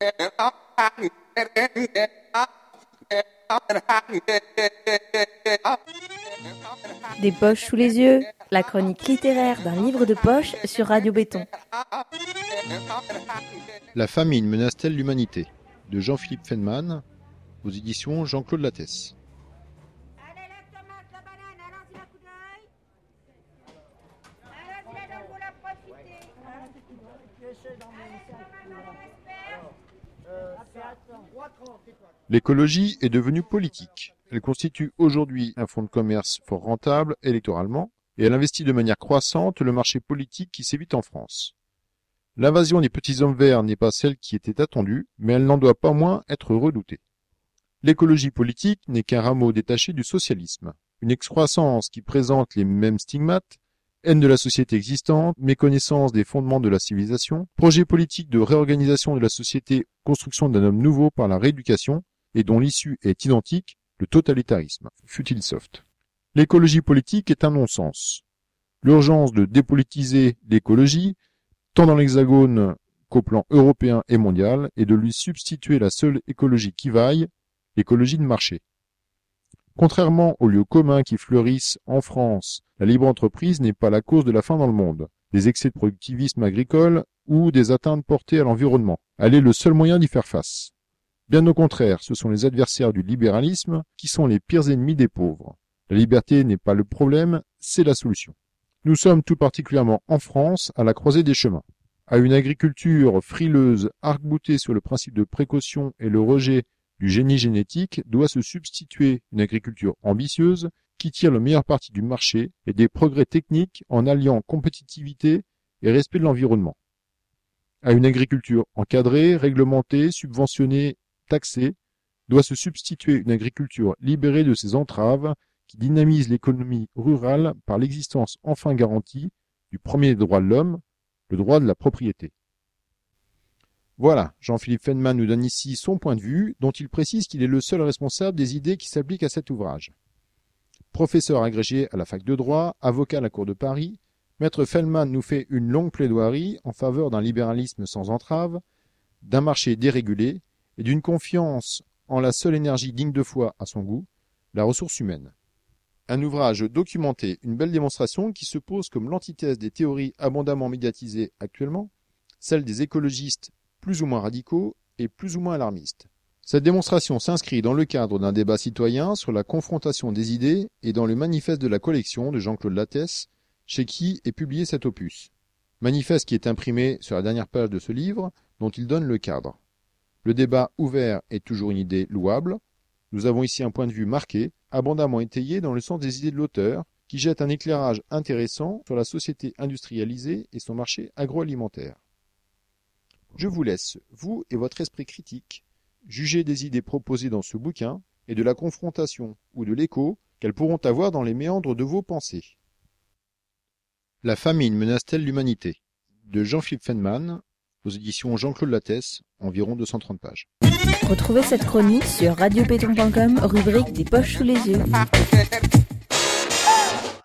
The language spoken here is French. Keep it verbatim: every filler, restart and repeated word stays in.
Des poches sous les yeux, la chronique littéraire d'un livre de poche sur Radio Béton. La famine menace-t-elle l'humanité ? De Jean-Philippe Feynman, aux éditions Jean-Claude Lattès. Allez, la tomate, la banane, allons-y, un coup d'œil. Allons-y, la dame, vous la profitez. L'écologie est devenue politique. Elle constitue aujourd'hui un fonds de commerce fort rentable électoralement et elle investit de manière croissante le marché politique qui sévit en France. L'invasion des petits hommes verts n'est pas celle qui était attendue, mais elle n'en doit pas moins être redoutée. L'écologie politique n'est qu'un rameau détaché du socialisme, une excroissance qui présente les mêmes stigmates, haine de la société existante, méconnaissance des fondements de la civilisation, projet politique de réorganisation de la société, construction d'un homme nouveau par la rééducation, et dont l'issue est identique, le totalitarisme, fut-il soft. L'écologie politique est un non-sens. L'urgence de dépolitiser l'écologie, tant dans l'hexagone qu'au plan européen et mondial, est de lui substituer la seule écologie qui vaille, l'écologie de marché. Contrairement aux lieux communs qui fleurissent en France, la libre entreprise n'est pas la cause de la faim dans le monde, des excès de productivisme agricole ou des atteintes portées à l'environnement. Elle est le seul moyen d'y faire face. Bien au contraire, ce sont les adversaires du libéralisme qui sont les pires ennemis des pauvres. La liberté n'est pas le problème, c'est la solution. Nous sommes tout particulièrement en France à la croisée des chemins. À une agriculture frileuse, arc-boutée sur le principe de précaution et le rejet du génie génétique doit se substituer une agriculture ambitieuse qui tire le meilleur parti du marché et des progrès techniques en alliant compétitivité et respect de l'environnement. À une agriculture encadrée, réglementée, subventionnée, taxée, doit se substituer une agriculture libérée de ses entraves qui dynamise l'économie rurale par l'existence enfin garantie du premier droit de l'homme, le droit de la propriété. Voilà, Jean-Philippe Feynman nous donne ici son point de vue, dont il précise qu'il est le seul responsable des idées qui s'appliquent à cet ouvrage. Professeur agrégé à la fac de droit, avocat à la Cour de Paris, Maître Feynman nous fait une longue plaidoirie en faveur d'un libéralisme sans entrave, d'un marché dérégulé et d'une confiance en la seule énergie digne de foi à son goût, la ressource humaine. Un ouvrage documenté, une belle démonstration qui se pose comme l'antithèse des théories abondamment médiatisées actuellement, celle des écologistes plus ou moins radicaux et plus ou moins alarmistes. Cette démonstration s'inscrit dans le cadre d'un débat citoyen sur la confrontation des idées et dans le manifeste de la collection de Jean-Claude Lattès, chez qui est publié cet opus. Manifeste qui est imprimé sur la dernière page de ce livre, dont il donne le cadre. Le débat ouvert est toujours une idée louable. Nous avons ici un point de vue marqué, abondamment étayé dans le sens des idées de l'auteur, qui jette un éclairage intéressant sur la société industrialisée et son marché agroalimentaire. Je vous laisse, vous et votre esprit critique, juger des idées proposées dans ce bouquin et de la confrontation ou de l'écho qu'elles pourront avoir dans les méandres de vos pensées. La famine menace-t-elle l'humanité ? De Jean-Philippe Feynman, aux éditions Jean-Claude Lattès, environ deux cent trente pages. Retrouvez cette chronique sur radio béton point com, rubrique des poches sous les yeux.